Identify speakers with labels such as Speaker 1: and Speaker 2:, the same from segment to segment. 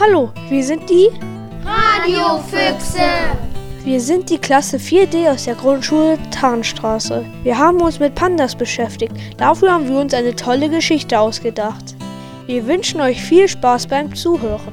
Speaker 1: Hallo, wir sind die
Speaker 2: Radiofüchse.
Speaker 1: Wir sind die Klasse 4D aus der Grundschule Tarnstraße. Wir haben uns mit Pandas beschäftigt. Dafür haben wir uns eine tolle Geschichte ausgedacht. Wir wünschen euch viel Spaß beim Zuhören.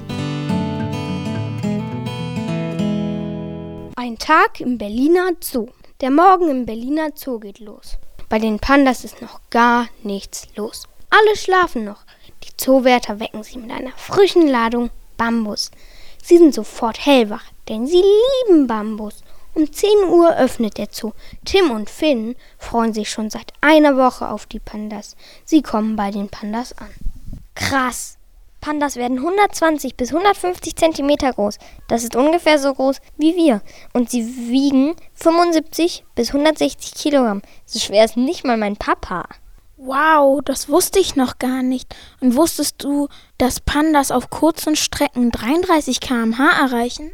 Speaker 3: Ein Tag im Berliner Zoo. Der Morgen im Berliner Zoo geht los. Bei den Pandas ist noch gar nichts los. Alle schlafen noch. Die Zoowärter wecken sie mit einer frischen Ladung Bambus. Sie sind sofort hellwach, denn sie lieben Bambus. Um 10 Uhr öffnet der Zoo. Tim und Finn freuen sich schon seit einer Woche auf die Pandas. Sie kommen bei den Pandas an. Krass! Pandas werden 120 bis 150 Zentimeter groß. Das ist ungefähr so groß wie wir. Und sie wiegen 75 bis 160 Kilogramm. So schwer ist nicht mal mein Papa.
Speaker 4: Wow, das wusste ich noch gar nicht. Und wusstest du, dass Pandas auf kurzen Strecken 33 km/h erreichen?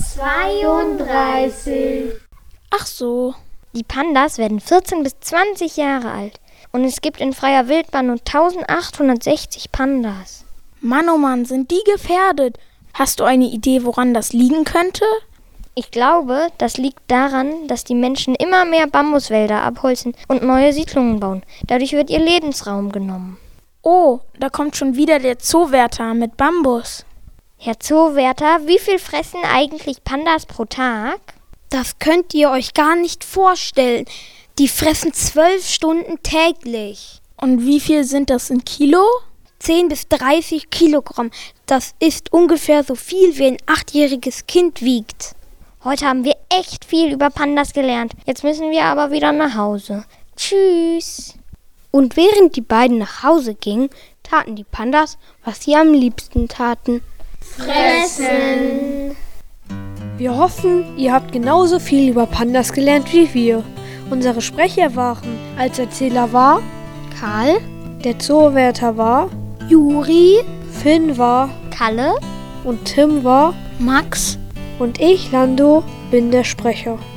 Speaker 2: 32.
Speaker 4: Ach so.
Speaker 3: Die Pandas werden 14 bis 20 Jahre alt. Und es gibt in freier Wildbahn nur 1860 Pandas.
Speaker 4: Mann, oh Mann, sind die gefährdet. Hast du eine Idee, woran das liegen könnte?
Speaker 3: Ich glaube, das liegt daran, dass die Menschen immer mehr Bambuswälder abholzen und neue Siedlungen bauen. Dadurch wird ihr Lebensraum genommen.
Speaker 4: Oh, da kommt schon wieder der Zoowärter mit Bambus.
Speaker 3: Herr Zoowärter, wie viel fressen eigentlich Pandas pro Tag?
Speaker 5: Das könnt ihr euch gar nicht vorstellen. Die fressen 12 Stunden täglich.
Speaker 4: Und wie viel sind das in Kilo?
Speaker 5: 10 bis 30 Kilogramm. Das ist ungefähr so viel, wie ein 8-jähriges Kind wiegt.
Speaker 3: Heute haben wir echt viel über Pandas gelernt. Jetzt müssen wir aber wieder nach Hause. Tschüss.
Speaker 5: Und während die beiden nach Hause gingen, taten die Pandas, was sie am liebsten taten.
Speaker 2: Fressen.
Speaker 1: Wir hoffen, ihr habt genauso viel über Pandas gelernt wie wir. Unsere Sprecher waren, als Erzähler war
Speaker 5: Karl,
Speaker 1: der Zoowärter war
Speaker 5: Juri,
Speaker 1: Finn war
Speaker 3: Kalle
Speaker 1: und Tim war
Speaker 4: Max.
Speaker 1: und ich, Lando, bin der Sprecher.